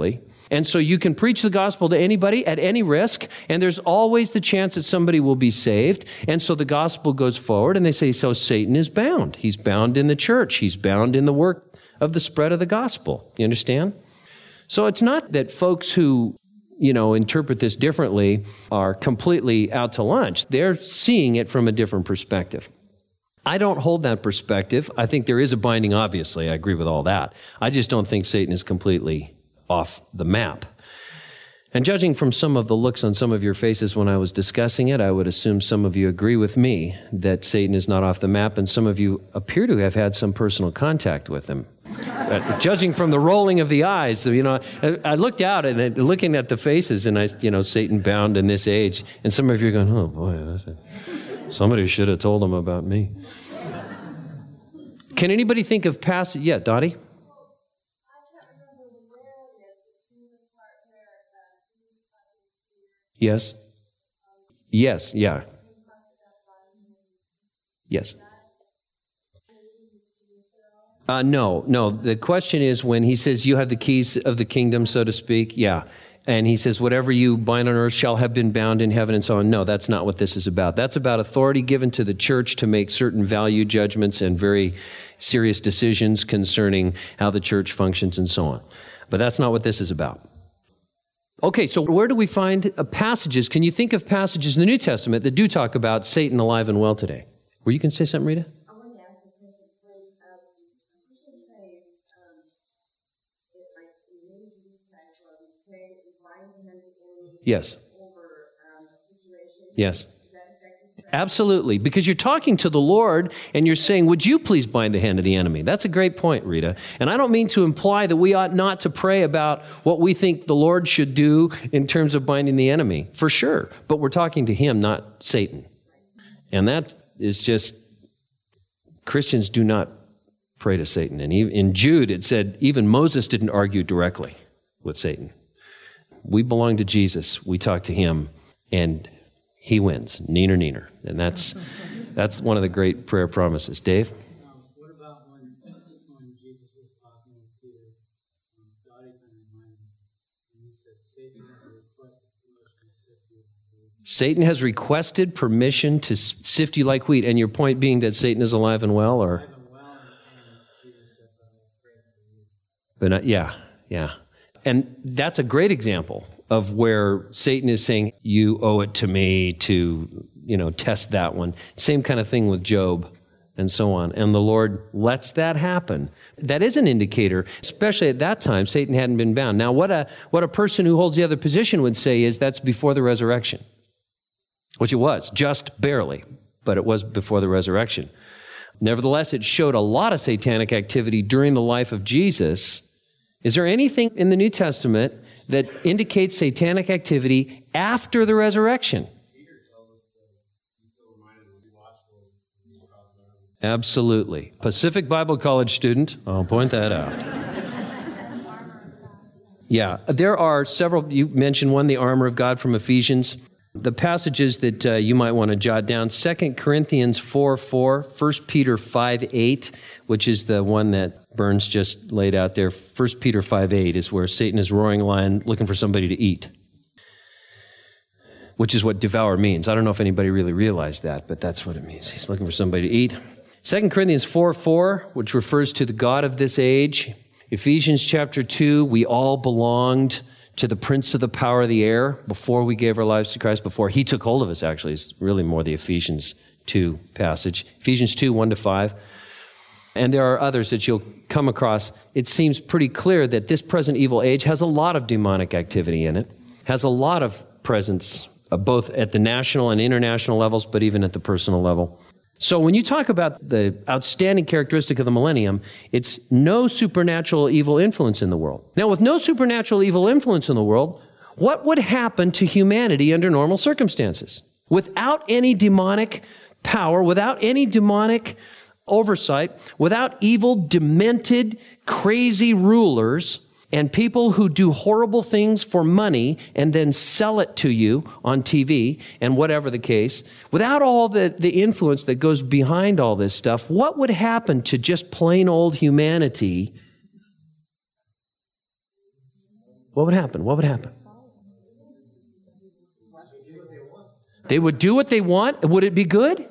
And so you can preach the gospel to anybody at any risk, and there's always the chance that somebody will be saved. And so the gospel goes forward, and they say, so Satan is bound. He's bound in the church. He's bound in the work of the spread of the gospel. You understand? So it's not that folks who, interpret this differently are completely out to lunch. They're seeing it from a different perspective. I don't hold that perspective. I think there is a binding, obviously. I agree with all that. I just don't think Satan is completely off the map. And judging from some of the looks on some of your faces when I was discussing it, I would assume some of you agree with me that Satan is not off the map, and some of you appear to have had some personal contact with him. Judging from the rolling of the eyes, I looked out and looking at the faces, and Satan bound in this age, and some of you are going, oh boy, somebody should have told him about me. Can anybody think of passage? Yeah, Dottie? Yes. Yes, yeah. Yes. No. The question is when he says you have the keys of the kingdom, so to speak. Yeah. And he says whatever you bind on earth shall have been bound in heaven and so on. No, that's not what this is about. That's about authority given to the church to make certain value judgments and very serious decisions concerning how the church functions and so on. But that's not what this is about. Okay, so where do we find passages? Can you think of passages in the New Testament that do talk about Satan alive and well today? Were you going to say something, Rita? I wanted to ask a question. When Christian prays, like in the name of Jesus Christ, Lord, we pray, we bind the enemy Yes. over a situation. Yes. Is that effective? Absolutely, because you're talking to the Lord and you're saying, would you please bind the hand of the enemy? That's a great point, Rita. And I don't mean to imply that we ought not to pray about what we think the Lord should do in terms of binding the enemy, for sure. But we're talking to him, not Satan. And that is just, Christians do not pray to Satan. And in Jude, it said, even Moses didn't argue directly with Satan. We belong to Jesus. We talk to him, and he wins. Neener, neener. And that's one of the great prayer promises. Dave? What about when Jesus was talking with Peter, Dottie kind of reminded me, and he said, Satan has requested permission to sift you like wheat. Satan has requested permission to sift you like wheat. And your point being that Satan is alive and well, or? alive and well, and Jesus said, pray for you. But not, yeah. And that's a great example of where Satan is saying, you owe it to me to, test that one. Same kind of thing with Job and so on. And the Lord lets that happen. That is an indicator, especially at that time, Satan hadn't been bound. Now, what a person who holds the other position would say is that's before the resurrection, which it was, just barely, but it was before the resurrection. Nevertheless, it showed a lot of satanic activity during the life of Jesus. Is there anything in the New Testament that indicates satanic activity after the resurrection? Peter tells us to be so reminded to be watchful and be caused. Absolutely. Pacific Bible College student, I'll point that out. Yeah, there are several. You mentioned one, the armor of God from Ephesians. The passages that you might want to jot down, 2 Corinthians 4:4, 1 Peter 5:8, which is the one that Burns just laid out there. 1 Peter 5:8 is where Satan is roaring lion looking for somebody to eat, which is what devour means. I don't know if anybody really realized that, but that's what it means. He's looking for somebody to eat. 2 Corinthians 4:4, which refers to the God of this age. Ephesians chapter 2, we all belonged to the prince of the power of the air before we gave our lives to Christ, before he took hold of us, actually. It's really more the Ephesians 2 passage. Ephesians 2, 1-5. And there are others that you'll come across. It seems pretty clear that this present evil age has a lot of demonic activity in it, has a lot of presence, both at the national and international levels, but even at the personal level. So when you talk about the outstanding characteristic of the millennium, it's no supernatural evil influence in the world. Now, with no supernatural evil influence in the world, what would happen to humanity under normal circumstances? Without any demonic power, without any demonic oversight, without evil, demented, crazy rulers, and people who do horrible things for money and then sell it to you on TV and whatever the case, without all the influence that goes behind all this stuff, what would happen to just plain old humanity? What would happen? What would happen? They would do what they want. Would it be good?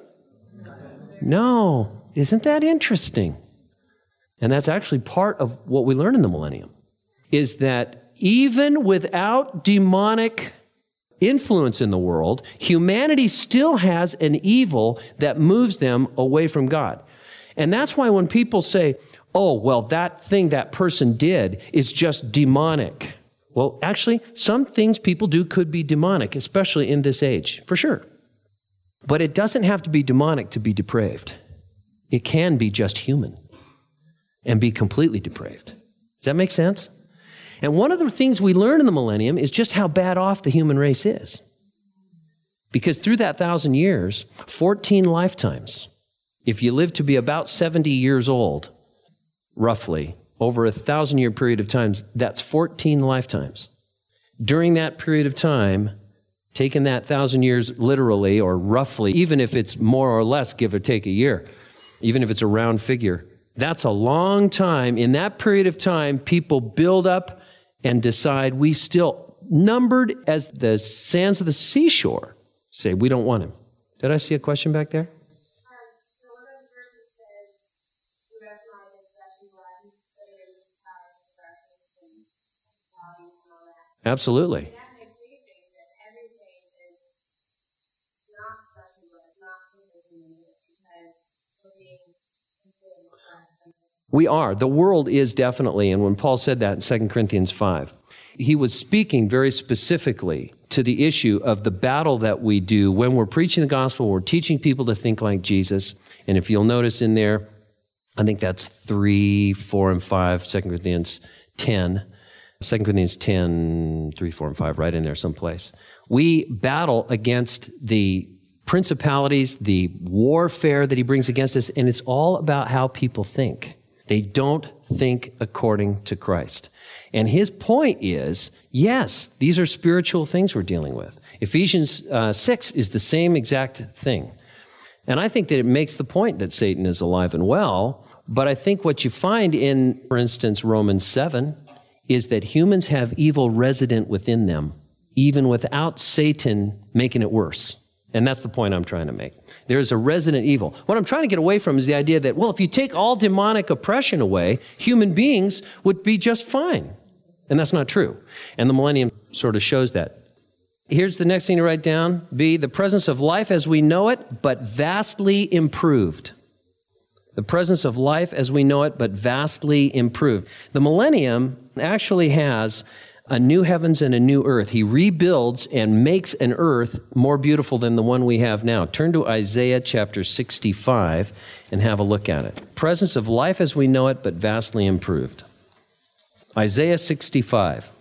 No. Isn't that interesting? And that's actually part of what we learn in the millennium, is that even without demonic influence in the world, humanity still has an evil that moves them away from God. And that's why when people say, oh, well, that thing that person did is just demonic. Well, actually, some things people do could be demonic, especially in this age, for sure. But it doesn't have to be demonic to be depraved. It can be just human and be completely depraved. Does that make sense? And one of the things we learn in the millennium is just how bad off the human race is. Because through that 1,000 years, 14 lifetimes, if you live to be about 70 years old, roughly, over a 1,000-year period of time, that's 14 lifetimes. During that period of time, taking that 1,000 years literally or roughly, even if it's more or less, give or take a year, even if it's a round figure, that's a long time. In that period of time, people build up and decide we still, numbered as the sands of the seashore, say we don't want him. Did I see a question back there? So one of the verses says, "You have my discussion one, but it is powers of darkness and bodies and all that." Absolutely. That makes me think that everything is not flesh and blood, it's not simply human, because we're being influenced by something. We are. The world is definitely, and when Paul said that in 2 Corinthians 5, he was speaking very specifically to the issue of the battle that we do when we're preaching the gospel, we're teaching people to think like Jesus. And if you'll notice in there, I think that's 3, 4, and 5, 2 Corinthians 10. 2 Corinthians 10, 3, 4, and 5, right in there someplace. We battle against the principalities, the warfare that he brings against us, and it's all about how people think. They don't think according to Christ. And his point is, yes, these are spiritual things we're dealing with. Ephesians 6 is the same exact thing. And I think that it makes the point that Satan is alive and well, but I think what you find in, for instance, Romans 7, is that humans have evil resident within them, even without Satan making it worse. And that's the point I'm trying to make. There's a resident evil. What I'm trying to get away from is the idea that, well, if you take all demonic oppression away, human beings would be just fine. And that's not true. And the millennium sort of shows that. Here's the next thing to write down. B, the presence of life as we know it, but vastly improved. The presence of life as we know it, but vastly improved. The millennium actually has a new heavens and a new earth. He rebuilds and makes an earth more beautiful than the one we have now. Turn to Isaiah chapter 65 and have a look at it. Presence of life as we know it, but vastly improved. Isaiah 65.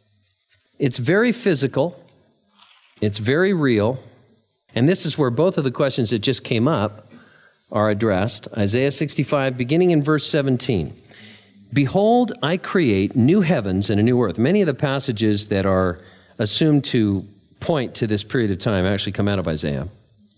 It's very physical. It's very real. And this is where both of the questions that just came up are addressed. Isaiah 65, beginning in verse 17. Behold, I create new heavens and a new earth. Many of the passages that are assumed to point to this period of time actually come out of Isaiah.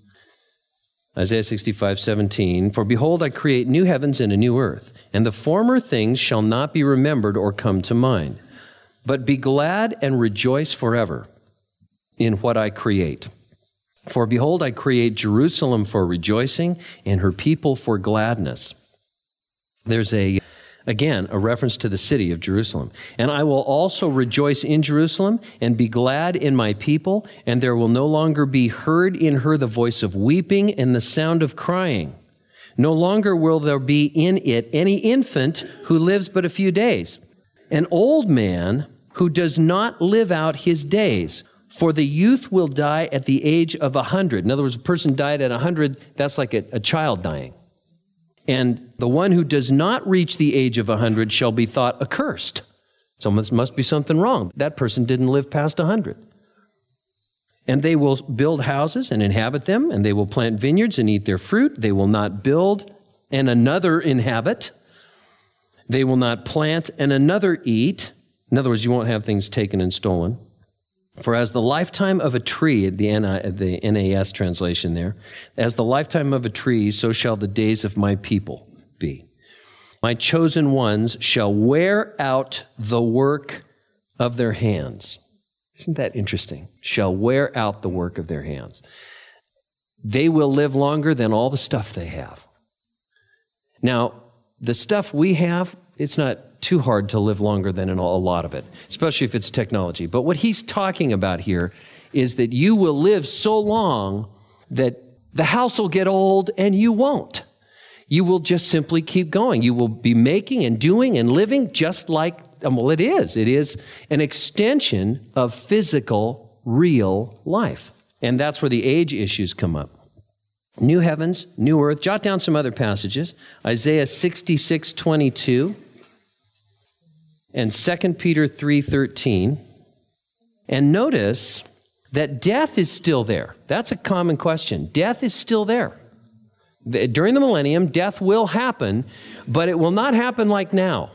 Isaiah 65, 17. For behold, I create new heavens and a new earth, and the former things shall not be remembered or come to mind. But be glad and rejoice forever in what I create. For behold, I create Jerusalem for rejoicing and her people for gladness. There's again, a reference to the city of Jerusalem. And I will also rejoice in Jerusalem and be glad in my people, and there will no longer be heard in her the voice of weeping and the sound of crying. No longer will there be in it any infant who lives but a few days, an old man who does not live out his days. For the youth will die at the age of 100. In other words, a person died at 100, that's like a child dying. And the one who does not reach the age of 100 shall be thought accursed. So there must be something wrong. That person didn't live past 100. And they will build houses and inhabit them, and they will plant vineyards and eat their fruit. They will not build and another inhabit. They will not plant and another eat. In other words, you won't have things taken and stolen. For as the lifetime of a tree, the NAS translation there, as the lifetime of a tree, so shall the days of my people be. My chosen ones shall wear out the work of their hands. Isn't that interesting? Shall wear out the work of their hands. They will live longer than all the stuff they have. Now, the stuff we have, it's not too hard to live longer than a lot of it, especially if it's technology. But what he's talking about here is that you will live so long that the house will get old and you won't. You will just simply keep going. You will be making and doing and living just like, well, it is. It is an extension of physical, real life. And that's where the age issues come up. New heavens, new earth. Jot down some other passages. Isaiah 66:22 and 2 Peter 3:13. And notice that death is still there. That's a common question. Death is still there. During the millennium, death will happen, but it will not happen like now.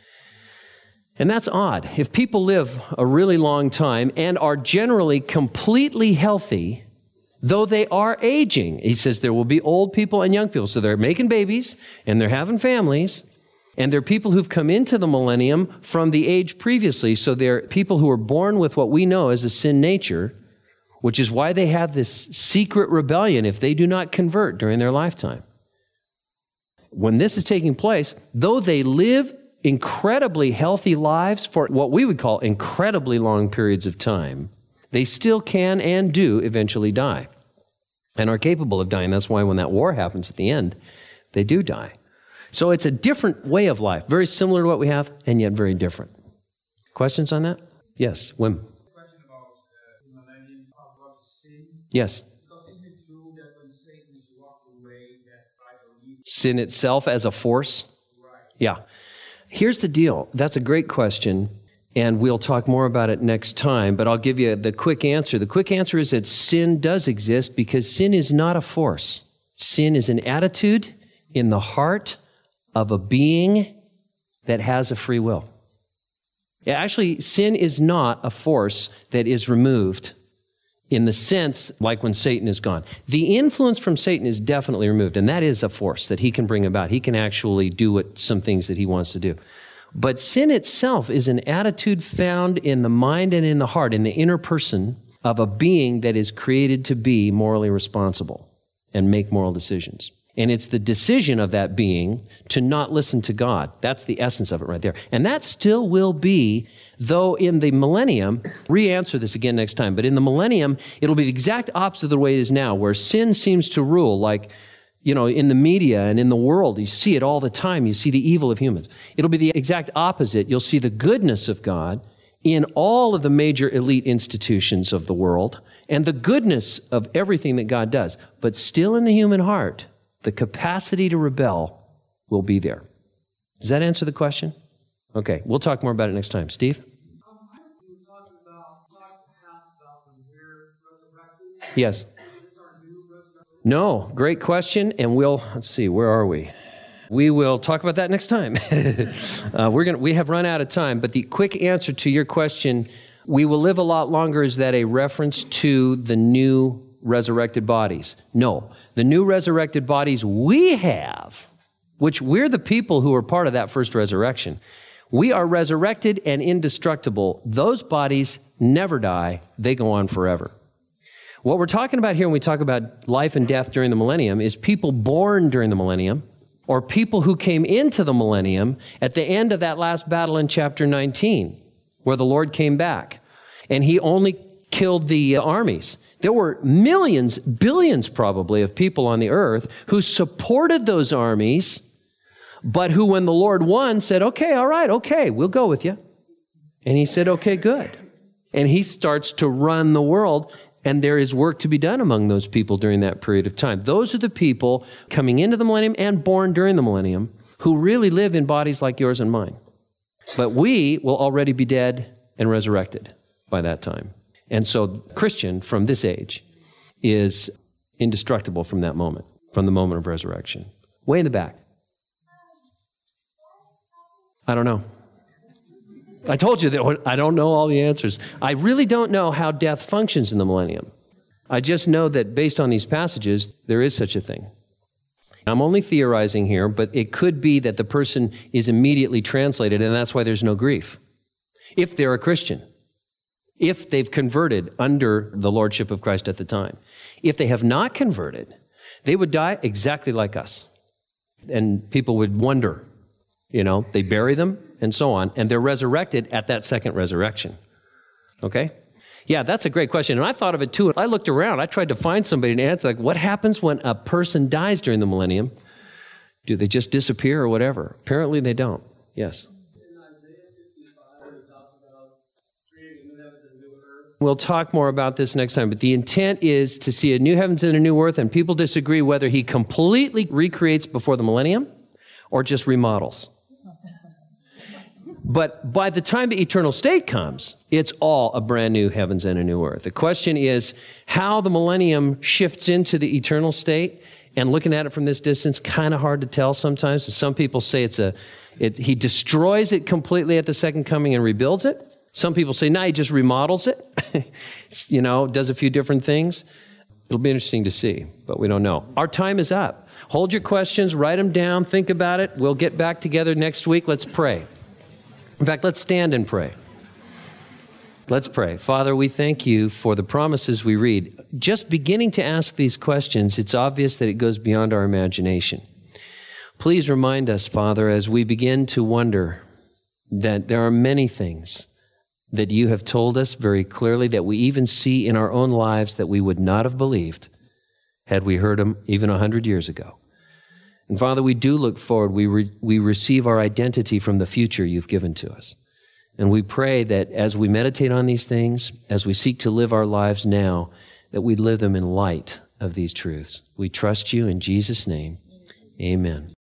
And that's odd. If people live a really long time and are generally completely healthy, though they are aging, he says there will be old people and young people. So they're making babies and they're having families, and they're people who've come into the millennium from the age previously. So they're people who are born with what we know as a sin nature, which is why they have this secret rebellion if they do not convert during their lifetime. When this is taking place, though they live incredibly healthy lives for what we would call incredibly long periods of time, they still can and do eventually die and are capable of dying. That's why when that war happens at the end, they do die. So it's a different way of life, very similar to what we have, and yet very different. Questions on that? Yes, Wim. Question about the millennium, about sin. Yes. Because isn't it true that when Satan is walked away, that I believe? Sin itself as a force? Right. Yeah. Here's the deal. That's a great question, and we'll talk more about it next time, but I'll give you the quick answer. The quick answer is that sin does exist because sin is not a force. Sin is an attitude in the heart of a being that has a free will. Yeah, actually, sin is not a force that is removed in the sense like when Satan is gone. The influence from Satan is definitely removed, and that is a force that he can bring about. He can actually do some things that he wants to do. But sin itself is an attitude found in the mind and in the heart, in the inner person of a being that is created to be morally responsible and make moral decisions. And it's the decision of that being to not listen to God. That's the essence of it right there. And that still will be, though in the millennium, re-answer this again next time, but in the millennium, it'll be the exact opposite of the way it is now, where sin seems to rule, like, you know, in the media and in the world. You see it all the time. You see the evil of humans. It'll be the exact opposite. You'll see the goodness of God in all of the major elite institutions of the world and the goodness of everything that God does. But still in the human heart, the capacity to rebel will be there. Does that answer the question? Okay, we'll talk more about it next time. Steve? You talked past about when we're resurrected. Yes. Is this our new resurrection? No, great question, and let's see, where are we? We will talk about that next time. We have run out of time, but the quick answer to your question, we will live a lot longer, is that a reference to the new resurrected bodies? No. The new resurrected bodies we have, which we're the people who are part of that first resurrection, we are resurrected and indestructible. Those bodies never die. They go on forever. What we're talking about here when we talk about life and death during the millennium is people born during the millennium or people who came into the millennium at the end of that last battle in chapter 19 where the Lord came back and he only killed the armies. There were millions, billions probably, of people on the earth who supported those armies, but who, when the Lord won, said, okay, all right, okay, we'll go with you. And he said, okay, good. And he starts to run the world, and there is work to be done among those people during that period of time. Those are the people coming into the millennium and born during the millennium who really live in bodies like yours and mine. But we will already be dead and resurrected by that time. And so Christian from this age is indestructible from that moment, from the moment of resurrection. Way in the back. I don't know. I told you that I don't know all the answers. I really don't know how death functions in the millennium. I just know that based on these passages, there is such a thing. I'm only theorizing here, but it could be that the person is immediately translated, and that's why there's no grief. if they're a Christian, if they've converted under the lordship of Christ at the time. If they have not converted, they would die exactly like us. And people would wonder, they bury them and so on, and they're resurrected at that second resurrection. Okay? Yeah, that's a great question. And I thought of it too. I looked around. I tried to find somebody to answer, like, what happens when a person dies during the millennium? Do they just disappear or whatever? Apparently they don't. Yes? In Isaiah 65, it talks about creating new heavens and new earth. We'll talk more about this next time, but the intent is to see a new heavens and a new earth, and people disagree whether he completely recreates before the millennium or just remodels. But by the time the eternal state comes, it's all a brand new heavens and a new earth. The question is how the millennium shifts into the eternal state, and looking at it from this distance, kind of hard to tell sometimes. Some people say he destroys it completely at the second coming and rebuilds it. Some people say, no, he just remodels it, does a few different things. It'll be interesting to see, but we don't know. Our time is up. Hold your questions, write them down, think about it. We'll get back together next week. Let's pray. In fact, let's stand and pray. Let's pray. Father, we thank you for the promises we read. Just beginning to ask these questions, it's obvious that it goes beyond our imagination. Please remind us, Father, as we begin to wonder that there are many things that you have told us very clearly that we even see in our own lives that we would not have believed had we heard them even 100 years ago. And Father, we do look forward. We receive our identity from the future you've given to us. And we pray that as we meditate on these things, as we seek to live our lives now, that we live them in light of these truths. We trust you in Jesus' name. Amen.